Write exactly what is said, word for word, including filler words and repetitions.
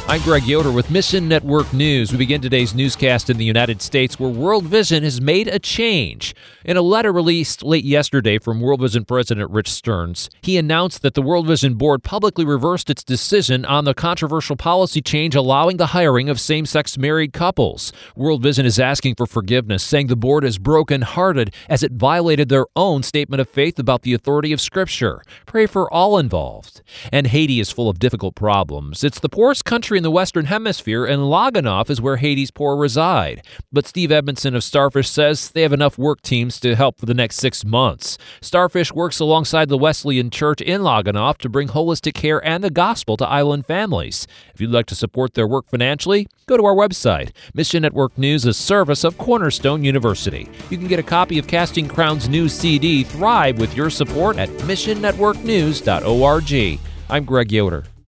I'm Greg Yoder with Mission Network News. We begin today's newscast in the United States, where World Vision has made a change. In a letter released late yesterday from World Vision President Rich Stearns, he announced that the World Vision Board publicly reversed its decision on the controversial policy change allowing the hiring of same-sex married couples. World Vision is asking for forgiveness, saying the board is broken-hearted as it violated their own statement of faith about the authority of Scripture. Pray for all involved. And Haiti is full of difficult problems. It's the poorest country in the Western Hemisphere, and Loganoff is where Haiti's poor reside. But Steve Edmondson of Starfish says they have enough work teams to help for the next six months. Starfish works alongside the Wesleyan Church in Loganoff to bring holistic care and the gospel to island families. If you'd like to support their work financially, go to our website. Mission Network News is a service of Cornerstone University. You can get a copy of Casting Crowns' new C D, Thrive, with your support at mission network news dot org. I'm Greg Yoder.